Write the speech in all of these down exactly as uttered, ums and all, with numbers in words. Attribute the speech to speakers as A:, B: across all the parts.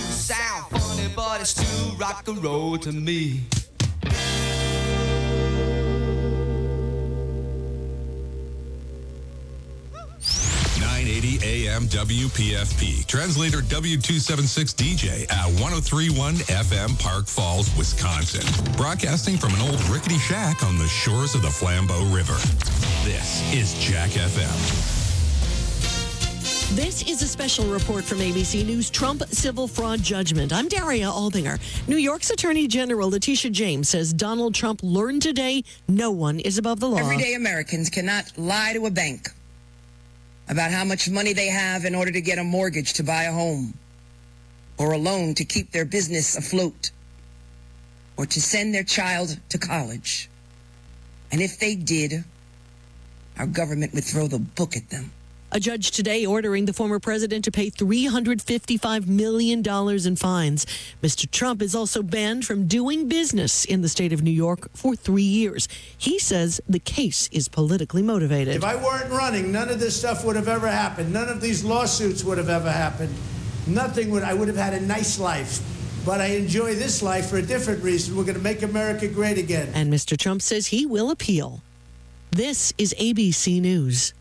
A: sound funny, but it's still rock and roll to me.
B: nine eighty A M W P F P. Translator W two seventy-six D J at one oh three point one F M, Park Falls, Wisconsin. Broadcasting from an old rickety shack on the shores of the Flambeau River. This is Jack F M.
C: This is a special report from A B C News, Trump civil fraud judgment. I'm Daria Albinger. New York's Attorney General Letitia James says Donald Trump learned today no one is above the law.
D: Everyday Americans cannot lie to a bank about how much money they have in order to get a mortgage to buy a home, or a loan to keep their business afloat, or to send their child to college. And if they did, our government would throw the book at them.
C: A judge today ordering the former president to pay three hundred fifty-five million dollars in fines. Mister Trump is also banned from doing business in the state of New York for three years. He says the case is politically motivated.
E: If I weren't running, none of this stuff would have ever happened. None of these lawsuits would have ever happened. Nothing would. I would have had a nice life. But I enjoy this life for a different reason. We're going to make America great again.
C: And Mister Trump says he will appeal. This is A B C News.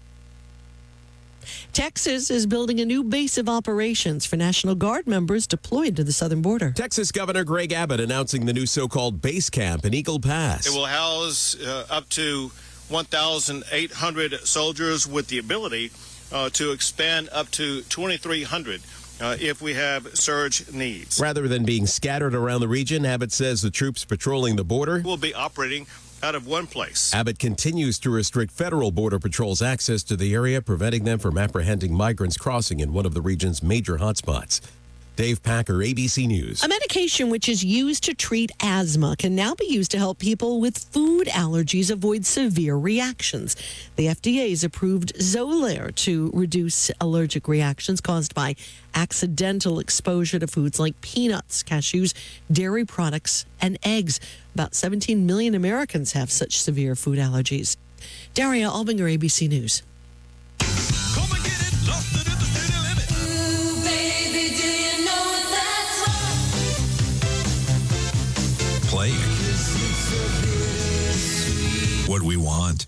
C: Texas is building a new base of operations for National Guard members deployed to the southern border.
F: Texas Governor Greg Abbott announcing the new so-called base camp in Eagle Pass.
G: It will house uh, up to one thousand eight hundred soldiers with the ability uh, to expand up to twenty-three hundred uh, if we have surge needs.
F: Rather than being scattered around the region, Abbott says the troops patrolling the border
G: will be operating out of one place.
F: Abbott continues to restrict federal border patrol's access to the area, preventing them from apprehending migrants crossing in one of the region's major hotspots. Dave Packer, A B C News.
C: A medication which is used to treat asthma can now be used to help people with food allergies avoid severe reactions. The F D A has approved Xolair to reduce allergic reactions caused by accidental exposure to foods like peanuts, cashews, dairy products, and eggs. About seventeen million Americans have such severe food allergies. Daria Albinger, A B C News.
B: Come and get it, lost it in the city limit.
H: Ooh, baby, do you know that's right?
B: Playing what we want.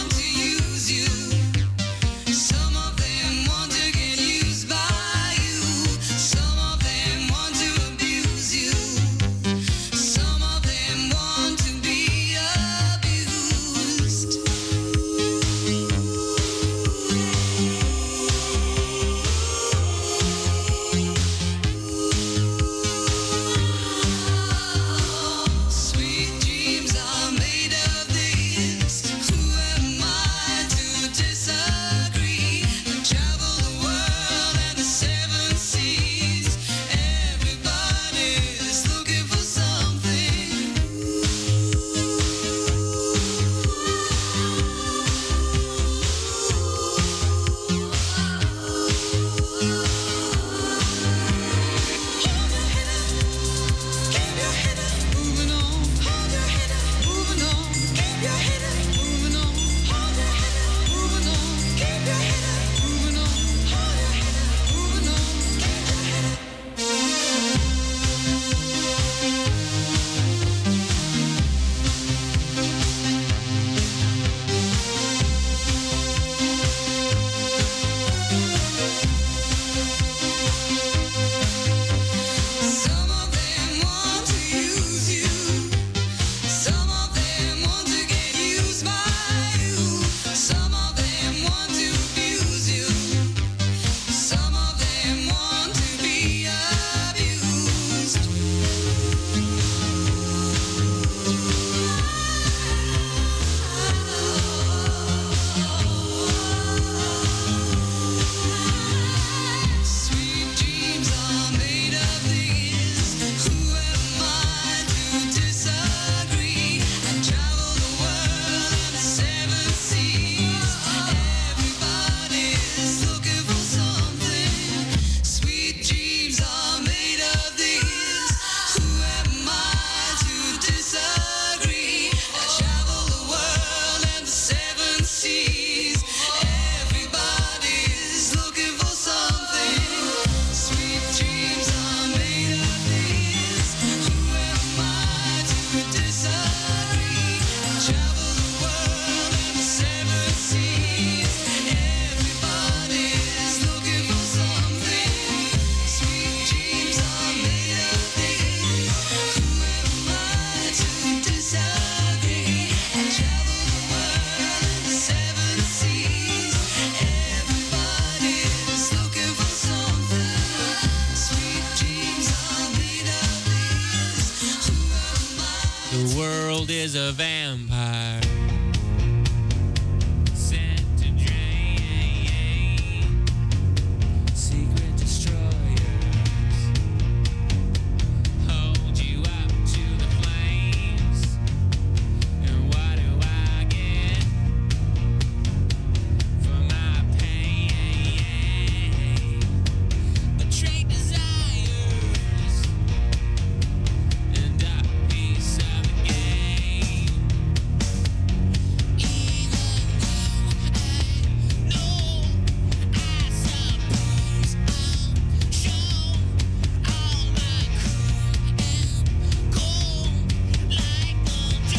H: Some of them want to get used by you.
I: is a vampire. Sent to drain. Secret destroyers. Hold you up to the flames. And what do I get for my pain? Betrayed desires and a piece of the game. Even though I know, I suppose I'll show all my cruel and cold like a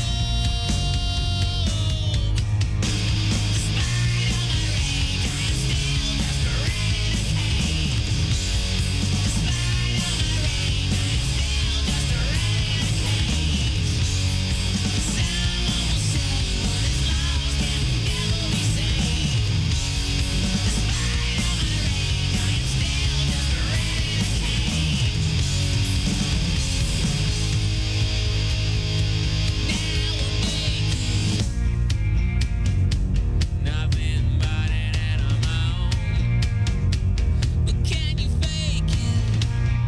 I: nothing but an animal. But can you fake it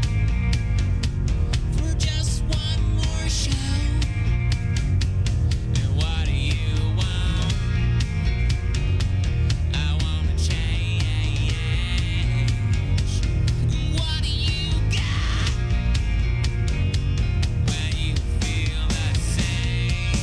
I: for just one more show? And what do you want? I wanna change. What do you got when you feel the same?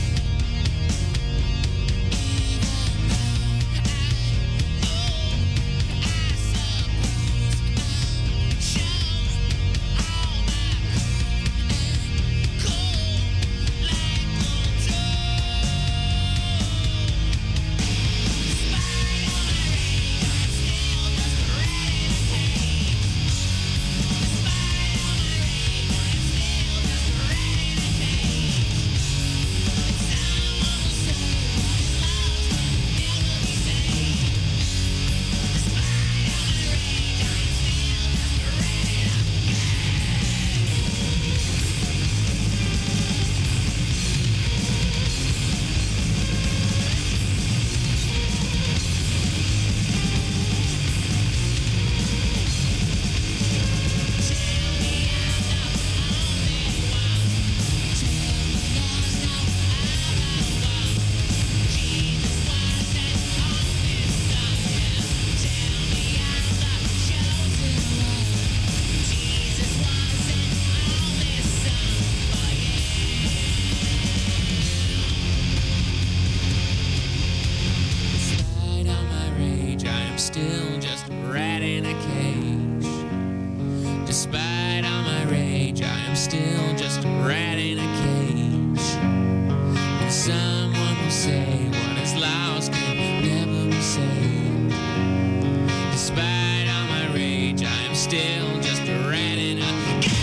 I: Despite all my rage, I am still just a rat in a cage. Despite all my rage, I am still just a rat in a cage. And someone will say what is lost can never be saved. Despite all my rage, I am still just a rat in a cage.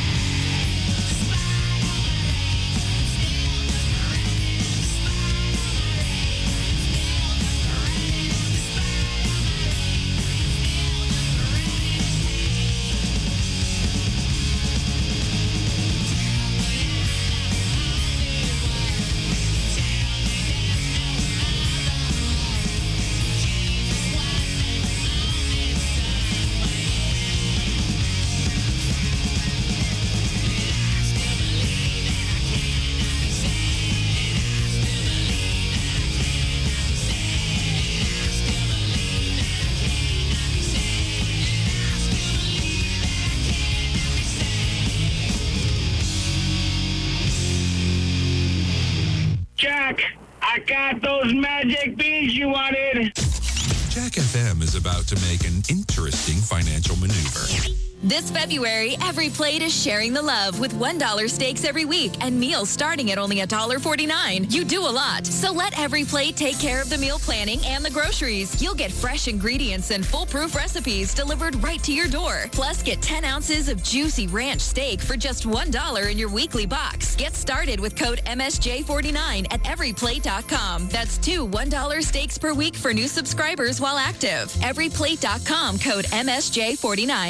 J: Jack, I got those magic beans you wanted.
B: Jack F M is about to make an interesting financial maneuver.
K: This February, Every Plate is sharing the love with one dollar steaks every week and meals starting at only one dollar forty-nine. You do a lot, so let Every Plate take care of the meal planning and the groceries. You'll get fresh ingredients and foolproof recipes delivered right to your door. Plus, get ten ounces of juicy ranch steak for just one dollar in your weekly box. Get started with code M S J forty-nine at every plate dot com. That's two one dollar steaks per week for new subscribers while active. every plate dot com, code M S J forty-nine.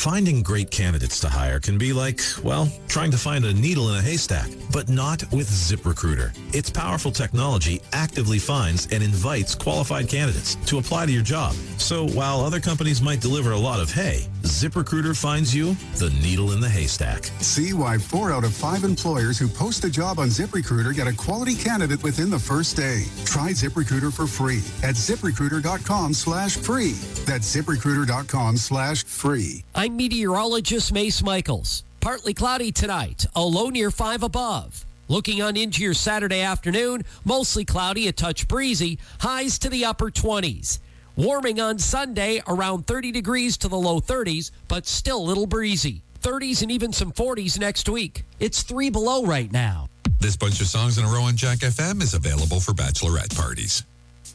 L: Finding great candidates to hire can be like, well, trying to find a needle in a haystack, but not with ZipRecruiter. Its powerful technology actively finds and invites qualified candidates to apply to your job. So while other companies might deliver a lot of hay, ZipRecruiter finds you the needle in the haystack.
M: See why four out of five employers who post a job on ZipRecruiter get a quality candidate within the first day. Try ZipRecruiter for free at ZipRecruiter.com slash free. That's ZipRecruiter.com slash free.
N: I'm meteorologist Mace Michaels. Partly cloudy tonight, a low near five above. Looking on into your Saturday afternoon, mostly cloudy, a touch breezy, highs to the upper twenties. Warming on Sunday, around thirty degrees to the low thirties, but still a little breezy. thirties and even some forties next week. It's three below right now.
B: This bunch of songs in a row on Jack F M is available for bachelorette parties.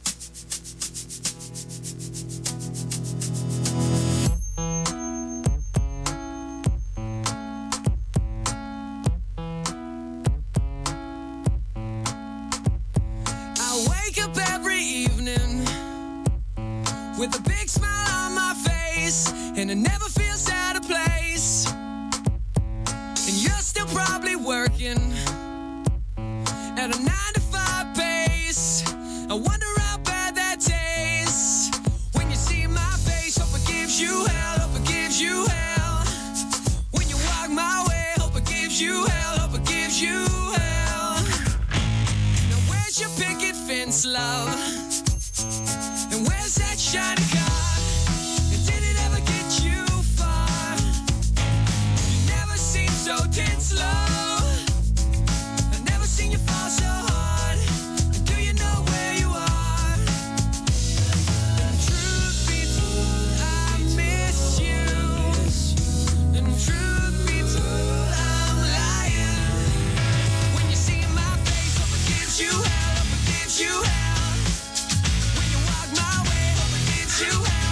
O: With a big smile on my face, and it never feels out of place. And you're still probably working at a nine to five pace. I wonder how bad that tastes. When you see my face, hope it gives you hell, hope it gives you hell. When you walk my way, hope it gives you hell, hope it gives you hell. Now where's your picket fence, love? And where's that shiny car? And did it ever get you far? You never seem so tense, love. I've never seen you fall so hard. And do you know where you are? And truth be told, I miss you. And truth be told, I'm lying. When you see my face, hope it gives you hell, hope it gives you hell. You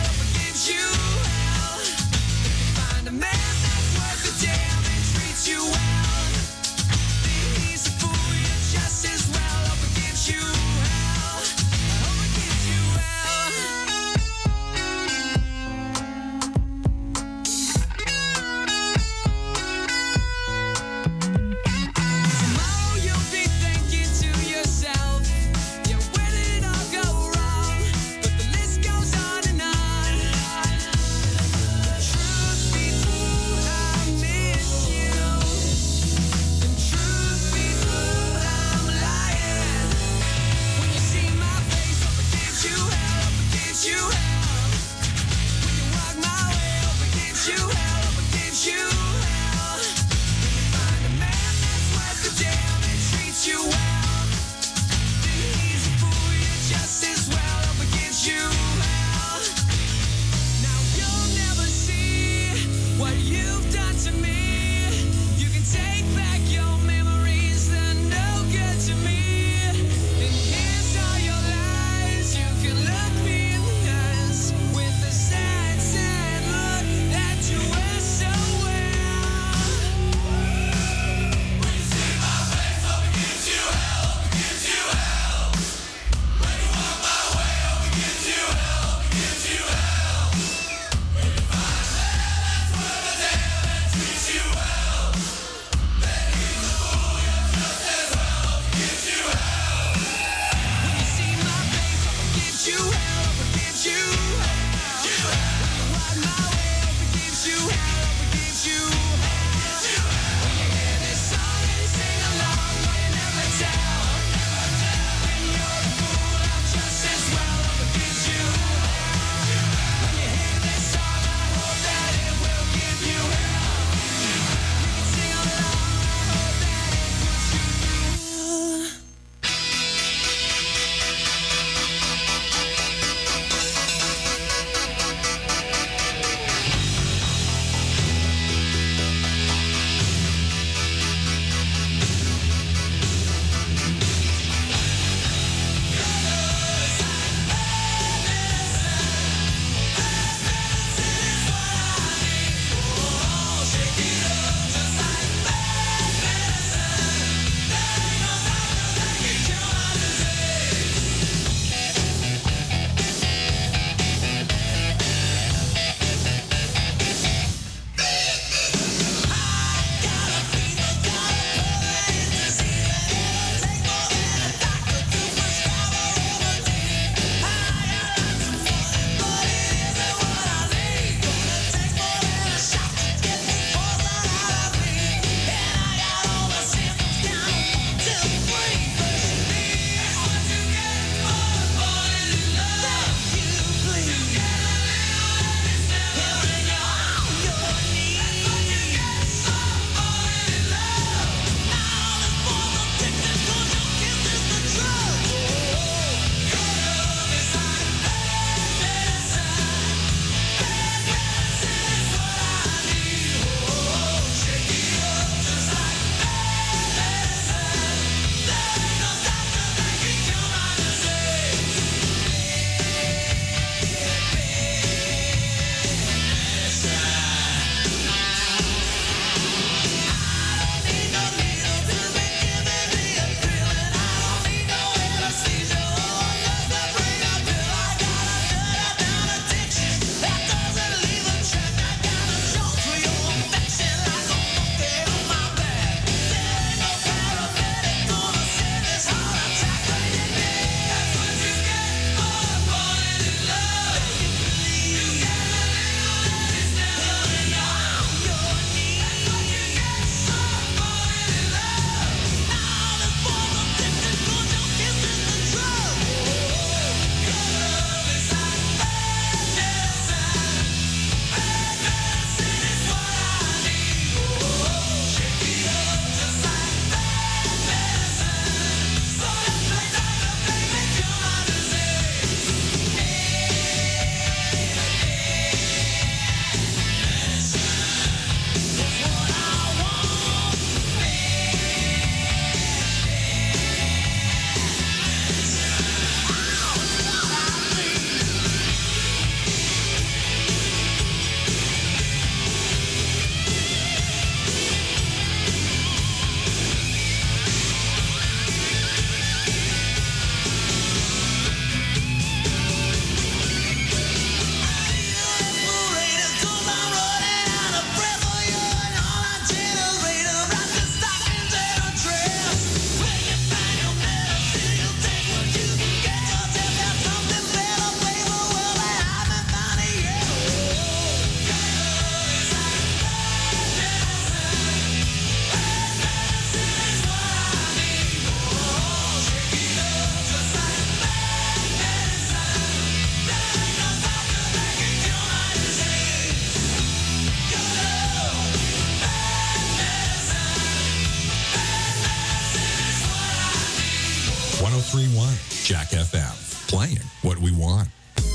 B: Jack F M, playing what we want.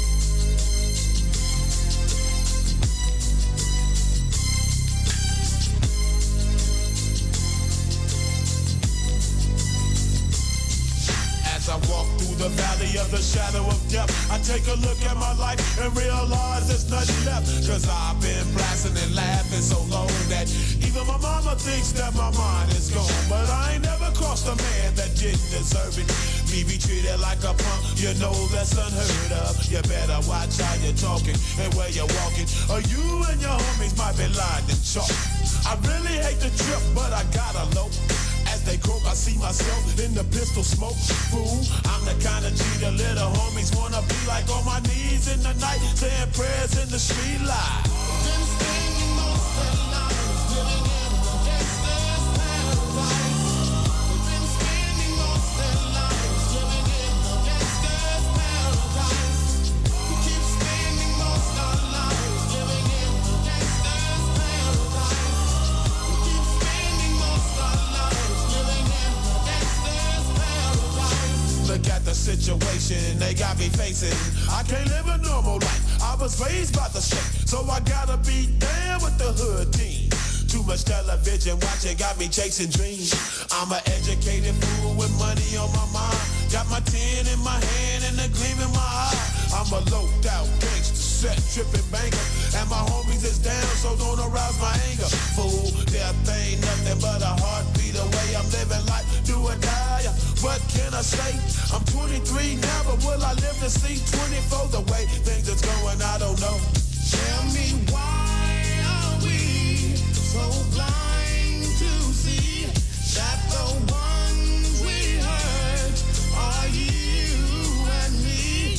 P: As I walk through the valley of the shadow of death, I take a look at my life and realize there's nothing left. Cause I've been blasting and laughing so long that even my mama thinks that my mind is gone. But I ain't never crossed a man that didn't deserve it. Me be treated like a punk, you know that's unheard of. You better watch how you're talking and where you're walking, or you and your homies might be lined in chalk. I really hate the trip, but I gotta low. As they croak, I see myself in the pistol smoke. Fool, I'm the kind of G the little homies wanna be like, on my knees in the night, saying prayers in the street light. Been spending most of their lives living in the gangster's paradise. We've been spending most of their lives living in the gangster's paradise. We keep spending most of our lives living in the gangster's paradise. We keep spending most of our lives living in the gangster's paradise. Look at the situation they got me facing. I can't live a normal life. I was raised by the shit, so I gotta be down with the hood team. Too much television watching got me chasing dreams. I'm an educated fool with money on my mind. Got my tin in my hand and a gleam in my eye. I'm a loped out gangster, set tripping banker, and my homies is down, so don't arouse my anger. Fool, death ain't nothing but a heartbeat away. I'm living life, do or die. What can I say? I'm twenty-three now, but will I live to see twenty-four? The way things is going, I don't know. Tell me why are we so blind to see that the ones we hurt are you and me?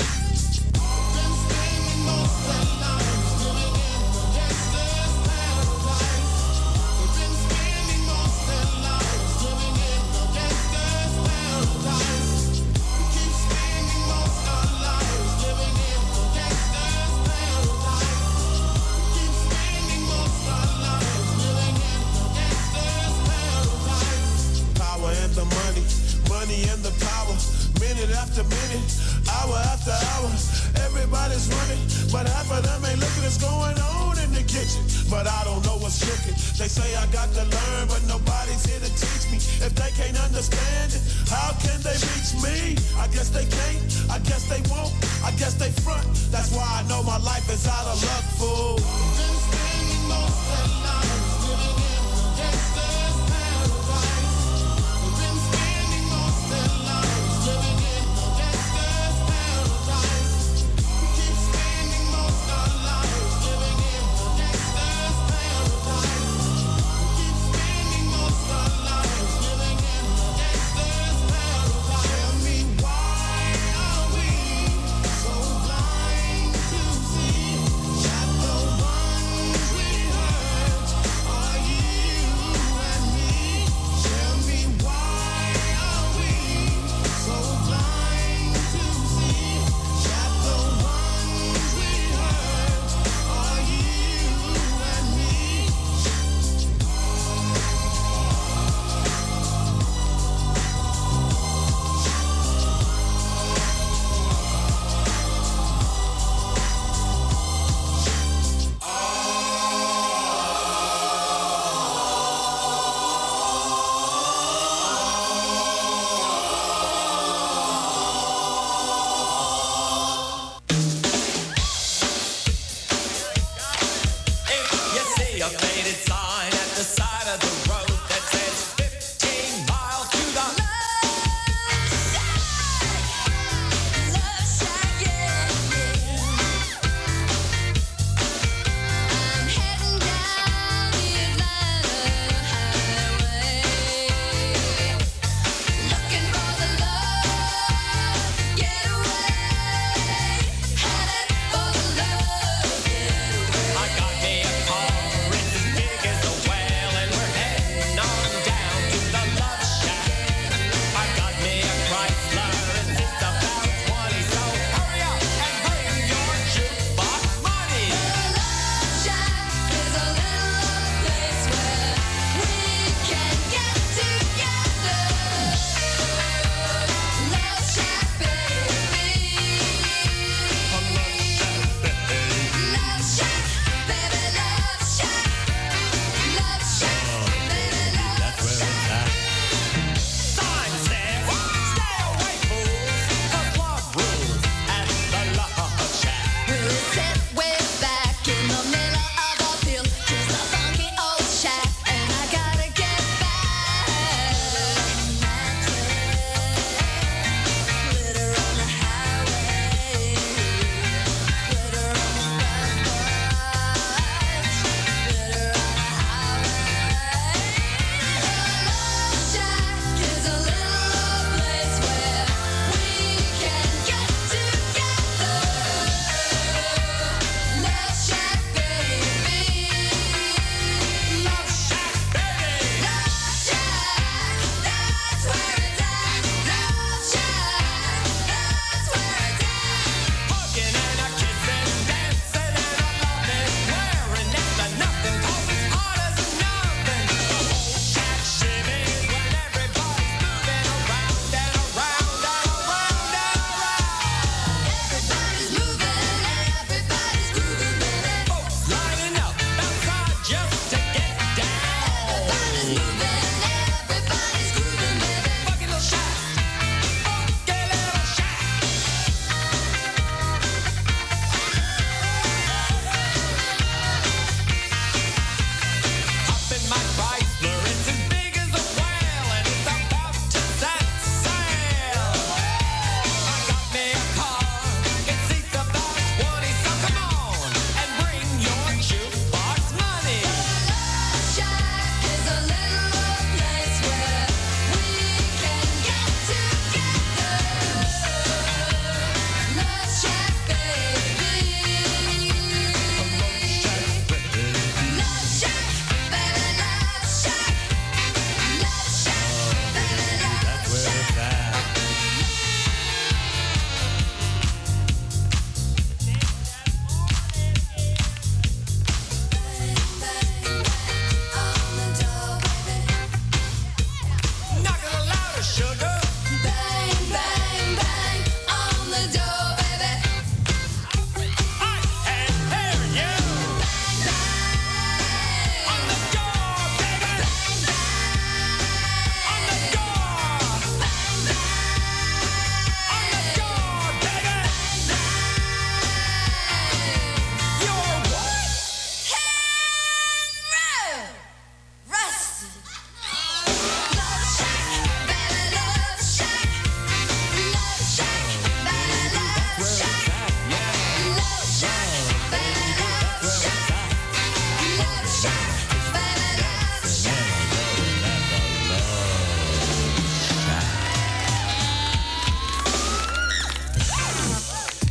P: Been spending most of their lives living in the gangster's paradise. We've been spending most of their lives living in the gangster's paradise. We keep spending most of our lives living in the gangster's paradise. We keep spending most of our lives living in the gangster's paradise. Power and the money, money and the power. Minute after minute, hour after hour, everybody's running, but half of them ain't looking what's going on in the kitchen. But I don't know what's cooking. They say I got to learn, but nobody's here to teach me. If they can't understand it, how can they reach me? I guess they can't, I guess they won't, I guess they front. That's why I know my life is out of luck, fool. Been spending most of their lives living in the gangster's paradise. We've been spending most of their lives living in the gangster's paradise. We keep spending most of our lives living in the gangster's paradise. We keep spending most of our lives living in the gangster's paradise. Tell me why are we so blind to see that the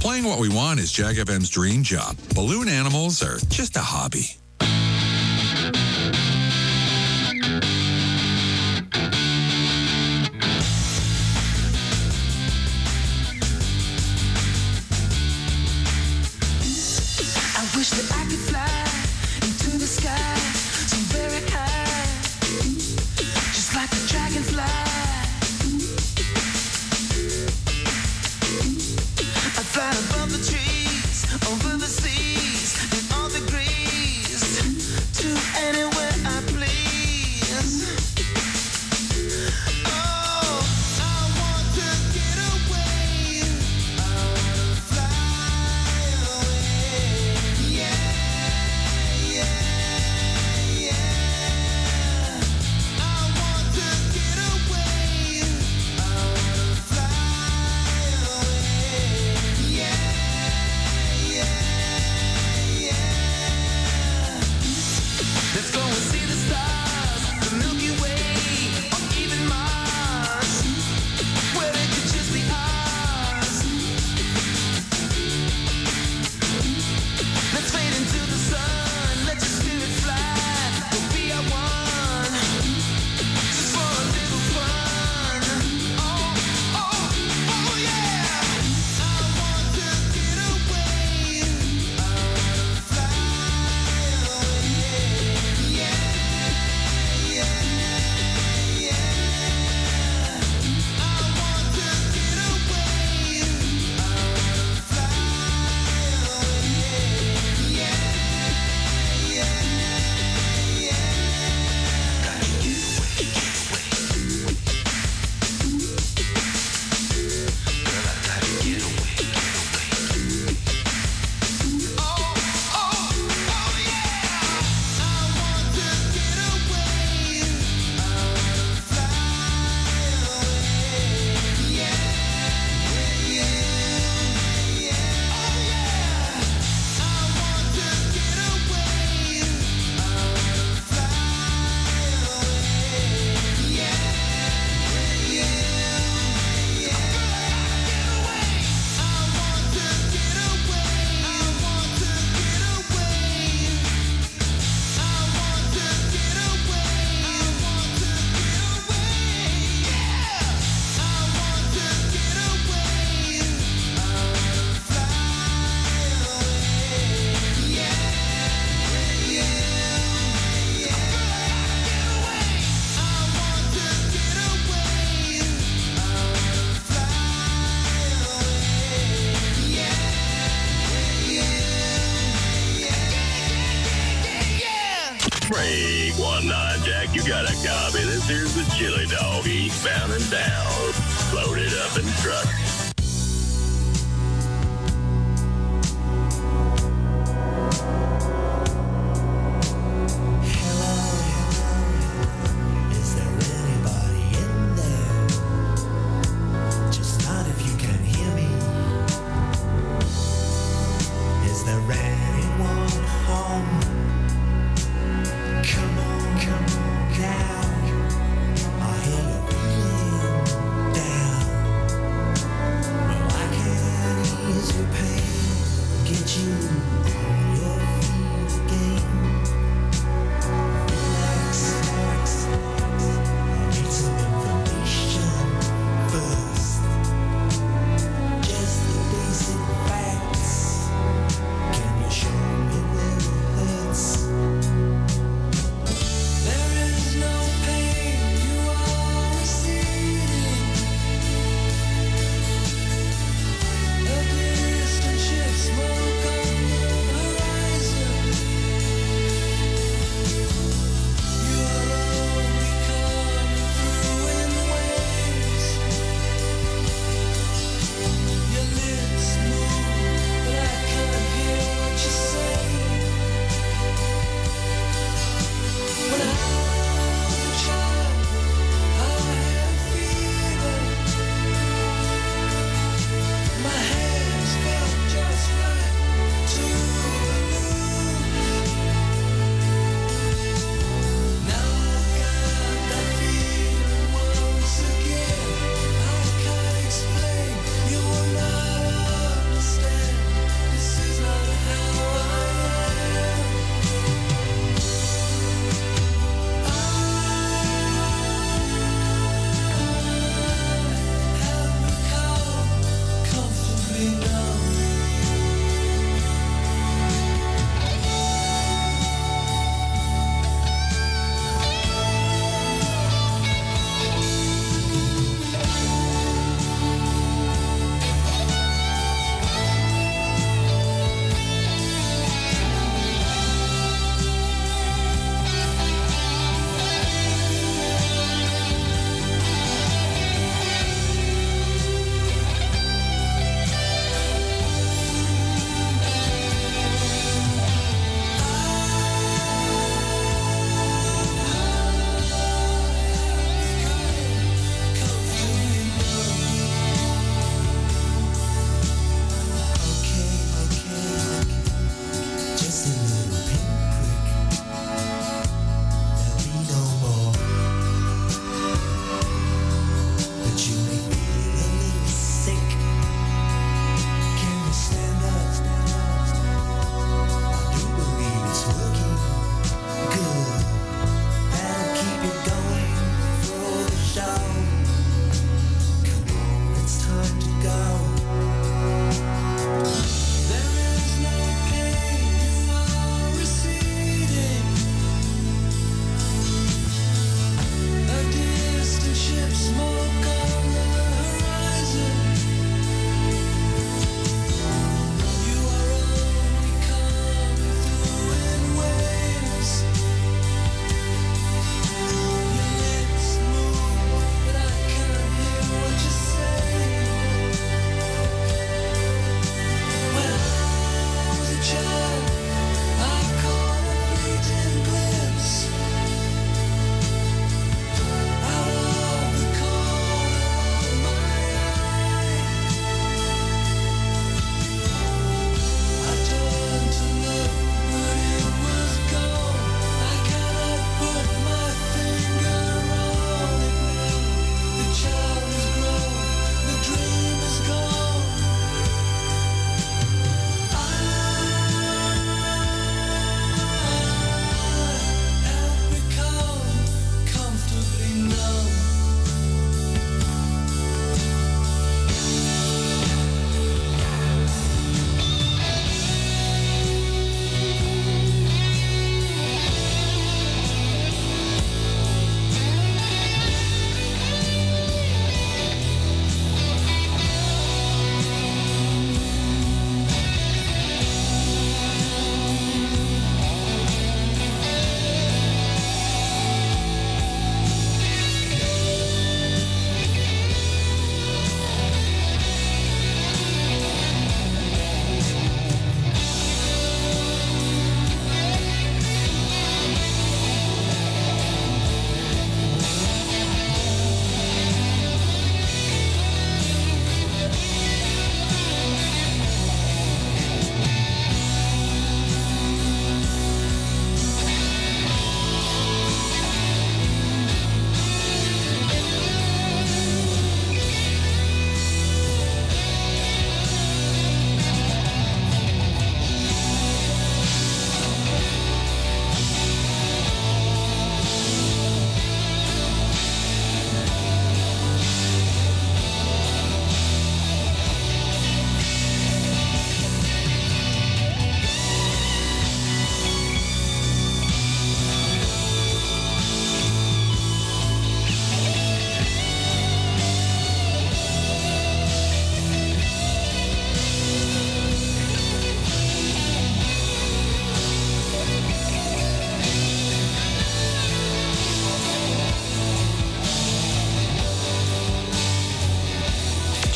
B: Playing what we want is Jag F M's dream job. Balloon animals are just a hobby.
O: I wish that I could fly into the sky so very high, just like a dragonfly. I'd fly above the trees, over the seas, in all degrees, to anywhere I please. Oh, I want to get away. I want to fly away. Yeah, yeah, yeah. I want to get away. I want to fly away. Yeah, yeah, yeah. Let's go and see the stars, the Milky Way, or even Mars, where it could just be ours. Let's fade into the sun, let your spirit fly, we'll be our one, just for a little fun. Oh, oh, oh yeah. I want to get away. I want to fly away. Yeah, yeah, yeah. I want to get away. I want to fly away. Yeah, yeah, yeah. Gotta get away, get away. Girl, I gotta get away, get away. Oh, oh, oh yeah. I want to get away. I want to fly away. Yeah, yeah, yeah. Oh yeah. I want to get away. I want to fly away. Yeah, yeah, yeah. Get away. I want to get away. I want to get away. I want to get away. I want to get away. Yeah. I want to get away. I want to fly away. Yeah, yeah, yeah. Get away. I want to get away. I want to fly away. Yeah, yeah, yeah.
Q: Break one nine, Jack. You got a copy. This here's the chili dog. Eastbound and down. Loaded up in truck.
O: Is there anybody in there? Just not if you can hear me. Is there anyone home? Come on, come on now. I hear you feeling down.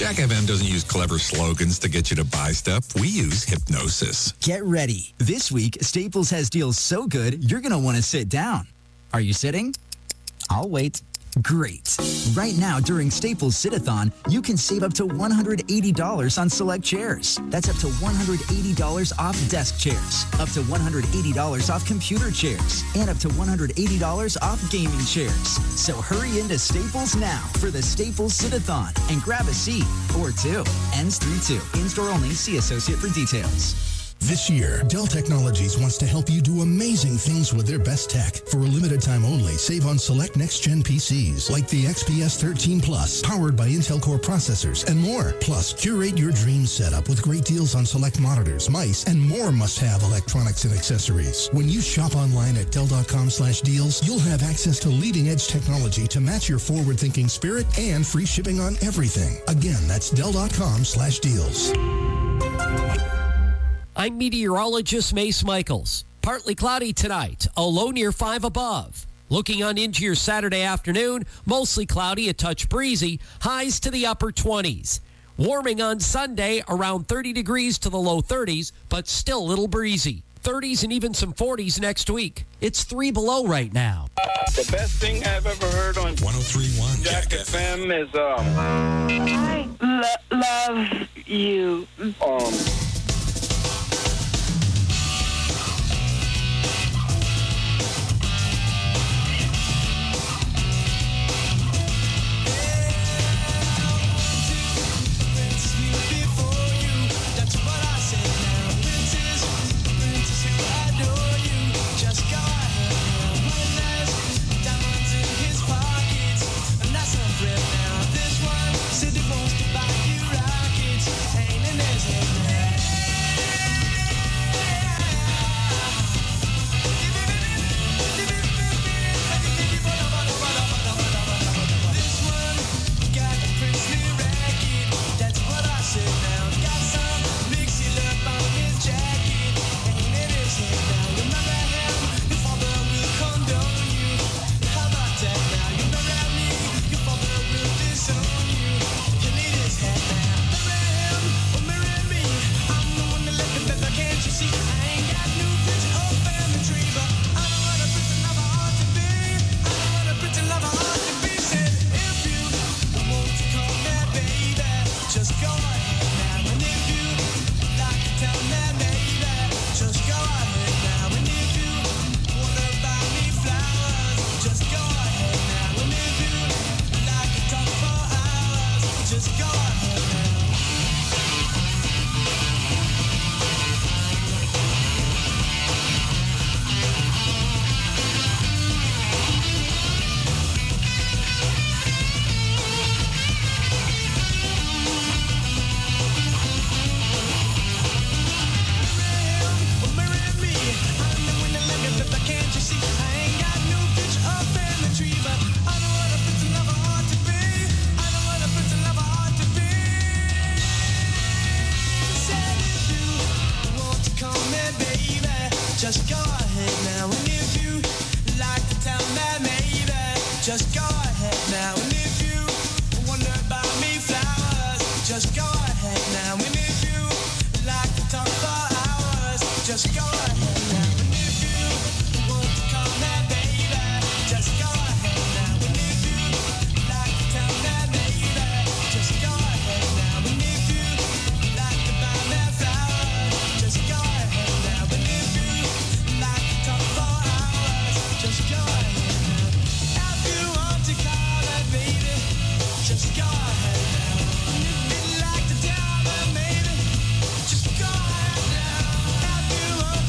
B: Jack F M doesn't use clever slogans to get you to buy stuff. We use hypnosis.
R: Get ready. This week, Staples has deals so good, you're going to want to sit down. Are you sitting? I'll wait. Great. Right now, during Staples Sit-a-thon, you can save up to one hundred eighty dollars on select chairs. That's up to one hundred eighty dollars off desk chairs, up to one hundred eighty dollars off computer chairs, and up to one hundred eighty dollars off gaming chairs. So hurry into Staples now for the Staples Sit-a-thon and grab a seat or two. Ends three two. In-store only. See associate for details.
S: This year, Dell Technologies wants to help you do amazing things with their best tech. For a limited time only, save on select next-gen P Cs like the X P S thirteen Plus, powered by Intel Core processors, and more. Plus, curate your dream setup with great deals on select monitors, mice, and more must-have electronics and accessories. When you shop online at Dell.com slash deals, you'll have access to leading-edge technology to match your forward-thinking spirit and free shipping on everything. Again, that's Dell.com slash deals.
N: I'm meteorologist Mace Michaels. Partly cloudy tonight, a low near five above. Looking on into your Saturday afternoon, mostly cloudy, a touch breezy, highs to the upper twenties. Warming on Sunday, around thirty degrees to the low thirties, but still a little breezy. thirties and even some forties next week. It's three below right now.
J: The best thing I've ever heard on
B: one oh three point one
J: Jack F M is, um... I lo- love you. Um...
O: Just go ahead now. If you want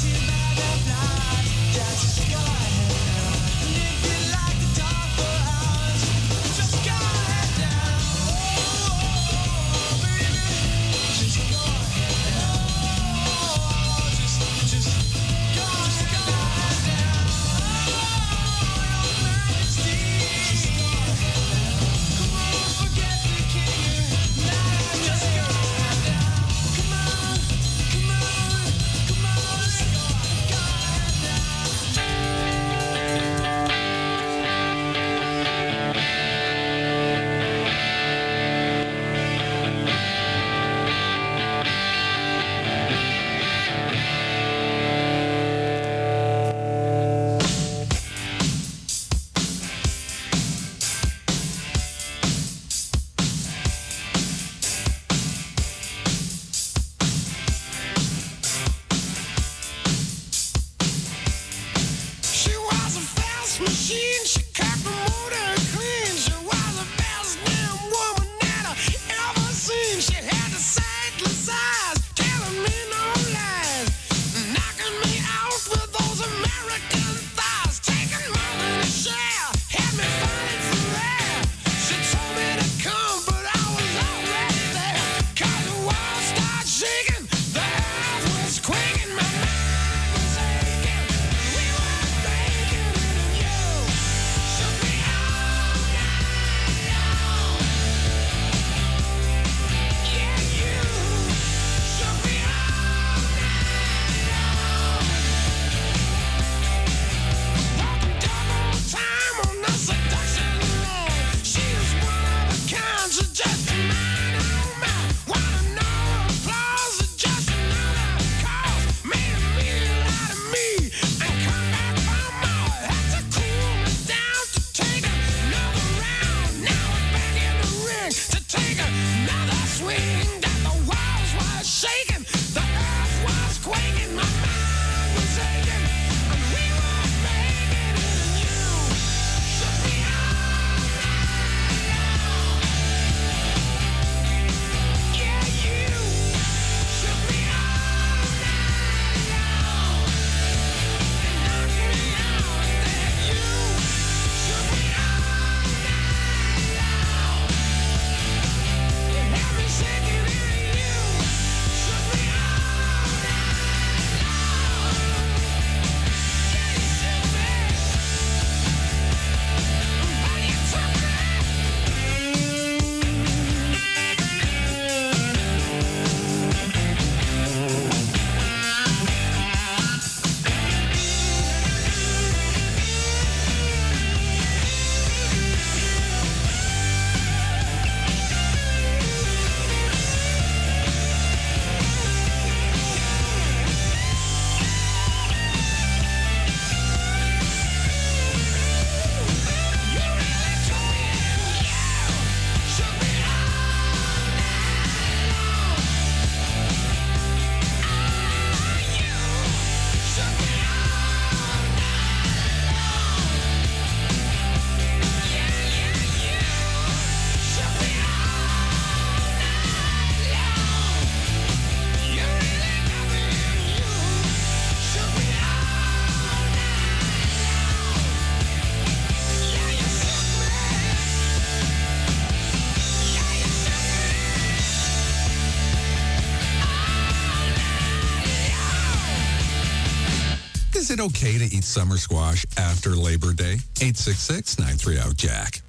B: Is it okay to eat summer squash after Labor Day? eight six six, nine three zero, Jack.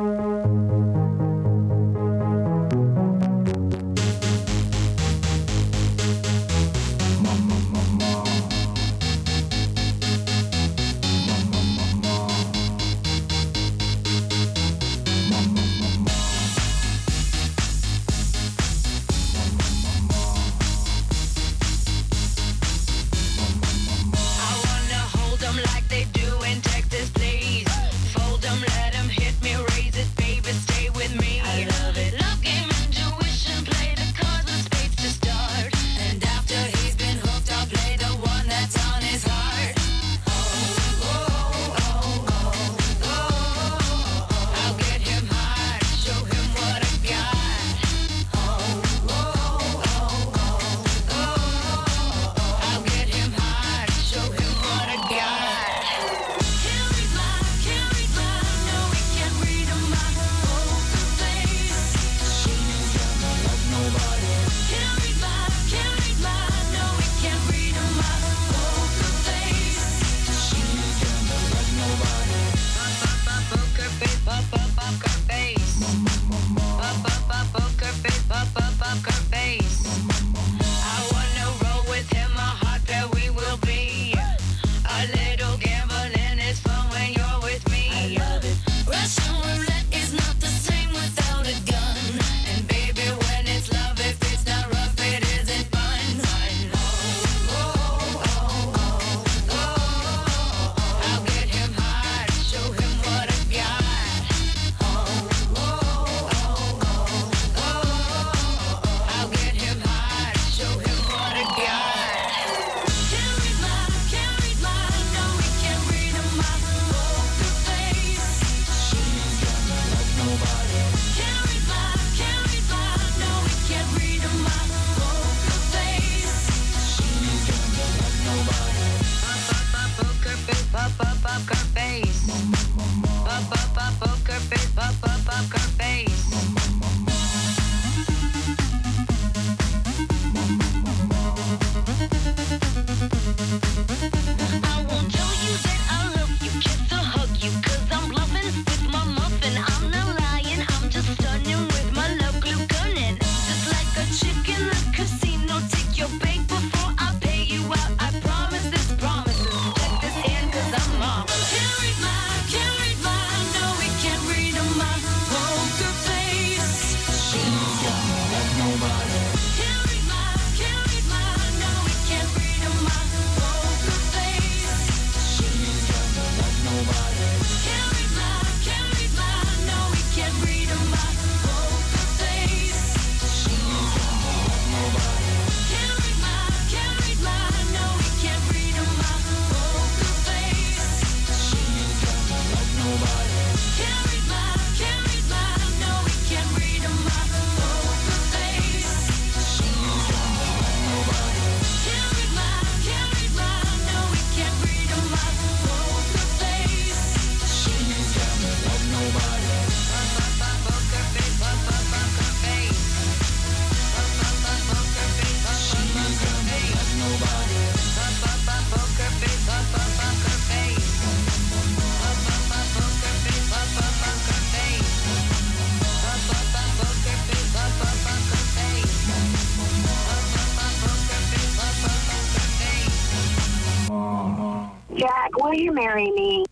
T: Jack, will you marry me?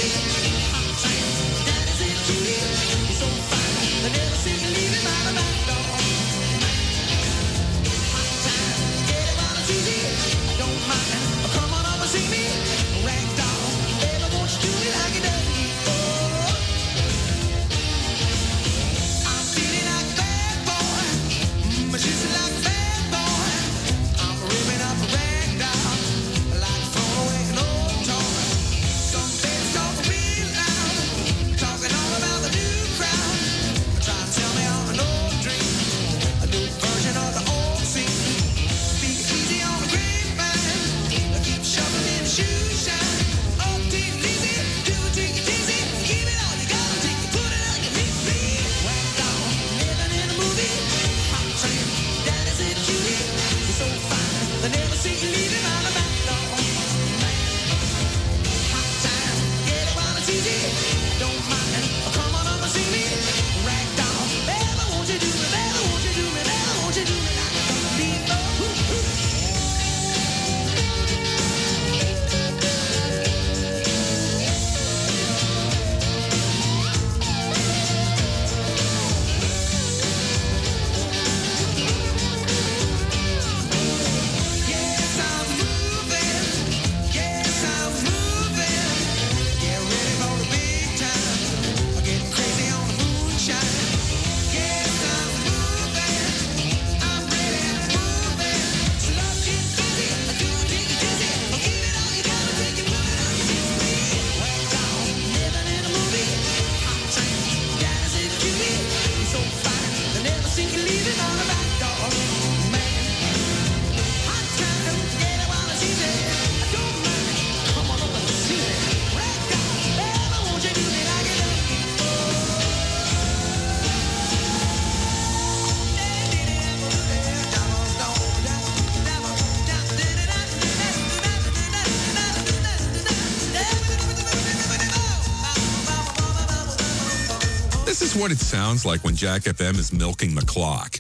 O: Never seen me leaving by the back door.
B: This is what it sounds like when Jack F M is milking the clock.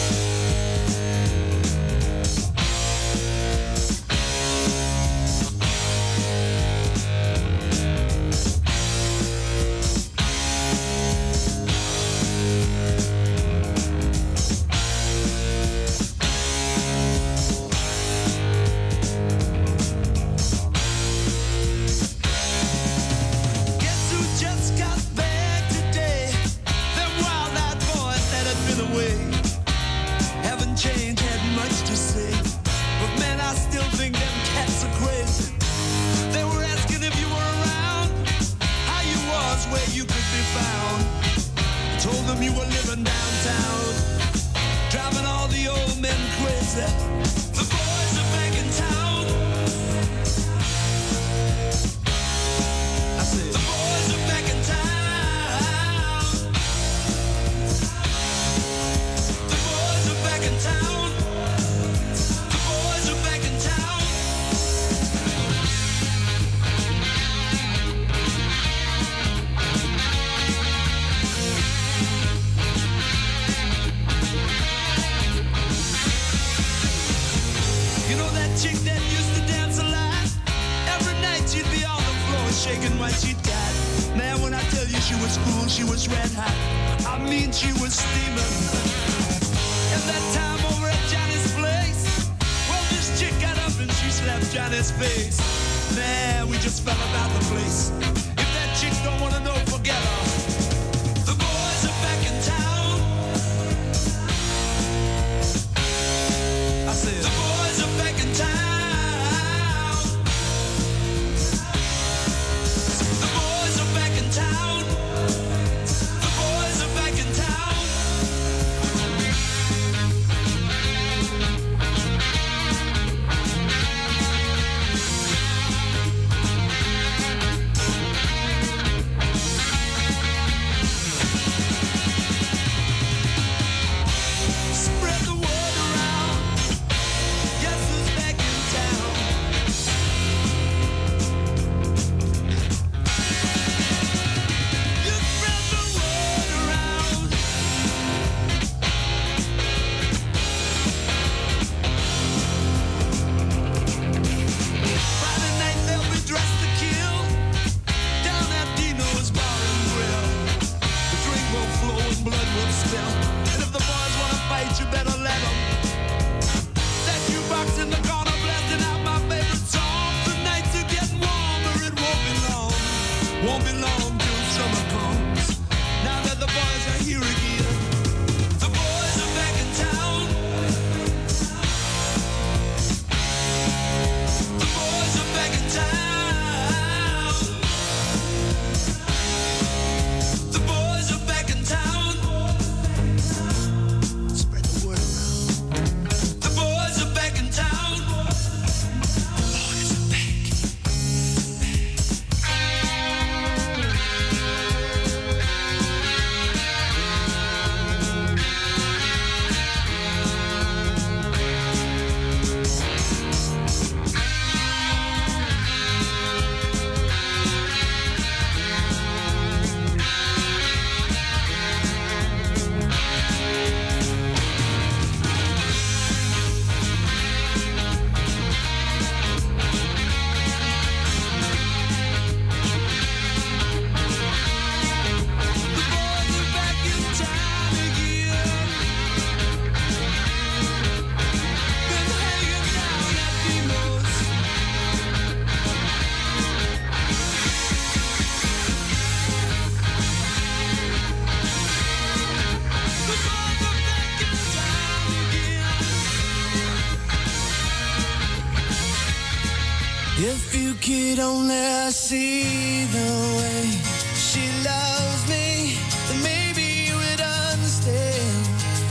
O: If you could only see the way she loves me, then maybe you would understand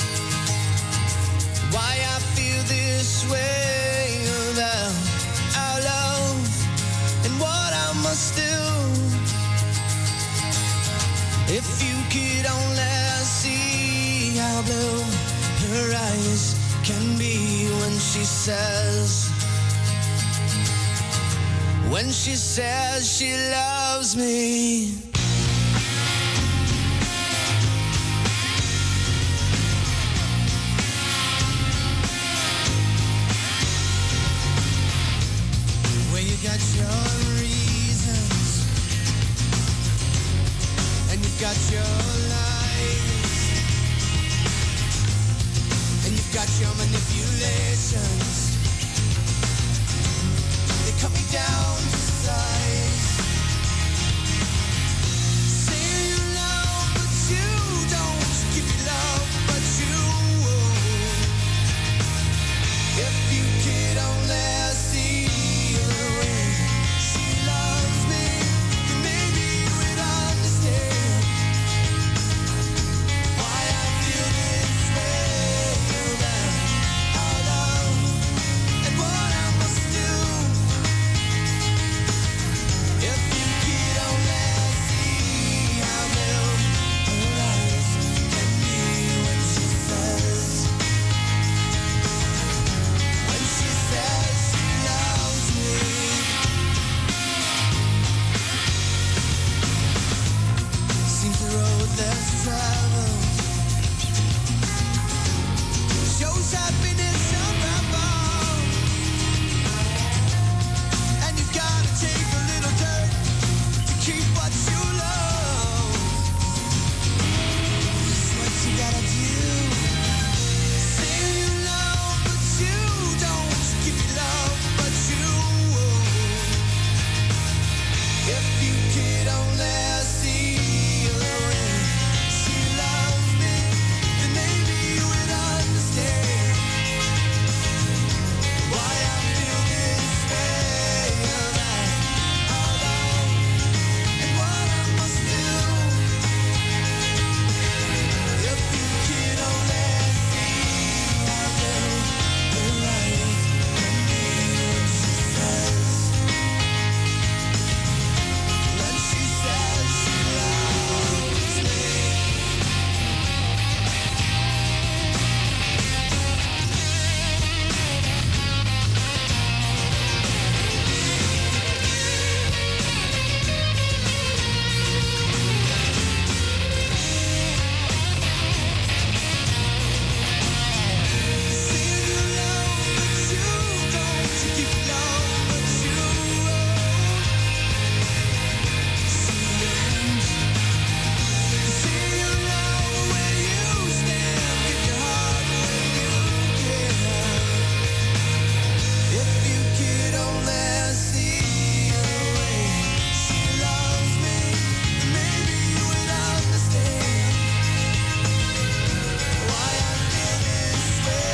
O: why I feel this way about our love and what I must do. If you could only see how blue her eyes can be when she says When she says she loves me. got your lies, and you've got your manipulations. They cut me down to size.